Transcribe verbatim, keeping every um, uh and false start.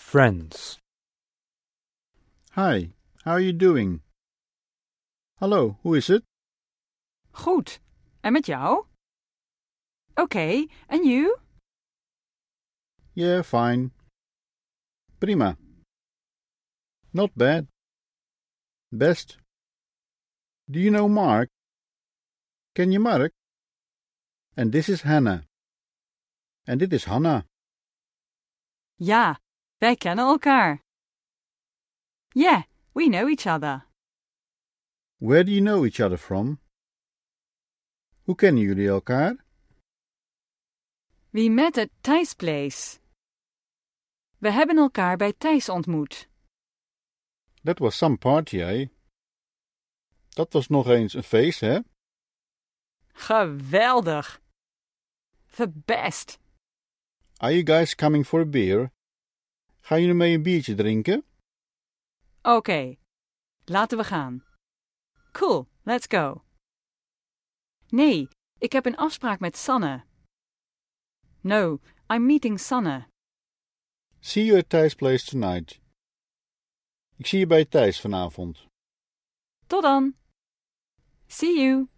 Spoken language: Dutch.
friends. Hi, how are you doing? Hallo, hoe is het? Goed. En met jou? Oké, okay. En you? Yeah, fine. Prima. Not bad. Best. Do you know Mark? Ken je Mark? And this is Hannah. En dit is Hannah. Ja, wij kennen elkaar. Yeah, we know each other. Where do you know each other from? Hoe kennen jullie elkaar? We met at Thijs' place. We hebben elkaar bij Thijs ontmoet. That was some party, eh? Dat was nog eens een feest, hè? Geweldig. The best. Are you guys coming for a beer? Gaan jullie mee een biertje drinken? Oké, okay. Laten we gaan. Cool, let's go. Nee, ik heb een afspraak met Sanne. No, I'm meeting Sanne. See you at Thijs' place tonight. Ik zie je bij Thijs vanavond. Tot dan. See you.